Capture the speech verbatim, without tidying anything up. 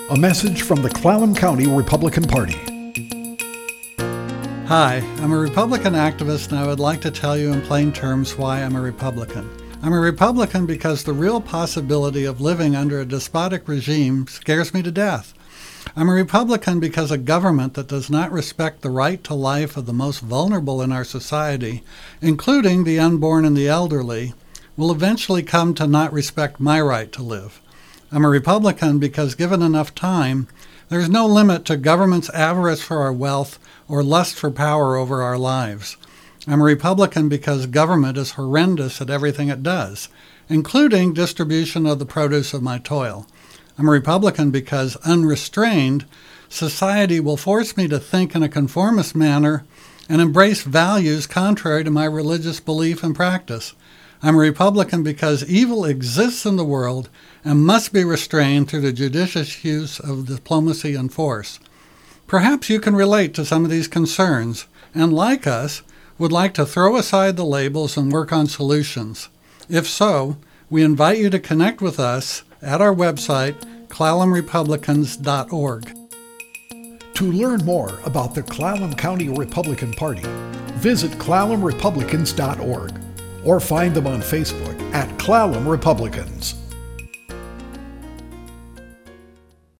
A message from the Clallam County Republican Party. Hi, I'm a Republican activist, and I would like to tell you in plain terms why I'm a Republican. I'm a Republican because the real possibility of living under a despotic regime scares me to death. I'm a Republican because a government that does not respect the right to life of the most vulnerable in our society, including the unborn and the elderly, will eventually come to not respect my right to live. I'm a Republican because given enough time, there's no limit to government's avarice for our wealth or lust for power over our lives. I'm a Republican because government is horrendous at everything it does, including distribution of the produce of my toil. I'm a Republican because, unrestrained, society will force me to think in a conformist manner and embrace values contrary to my religious belief and practice. I'm a Republican because evil exists in the world and must be restrained through the judicious use of diplomacy and force. Perhaps you can relate to some of these concerns and, like us, would like to throw aside the labels and work on solutions. If so, we invite you to connect with us at our website, clallam republicans dot org. To learn more about the Clallam County Republican Party, visit clallam republicans dot org or find them on Facebook at Clallam Republicans.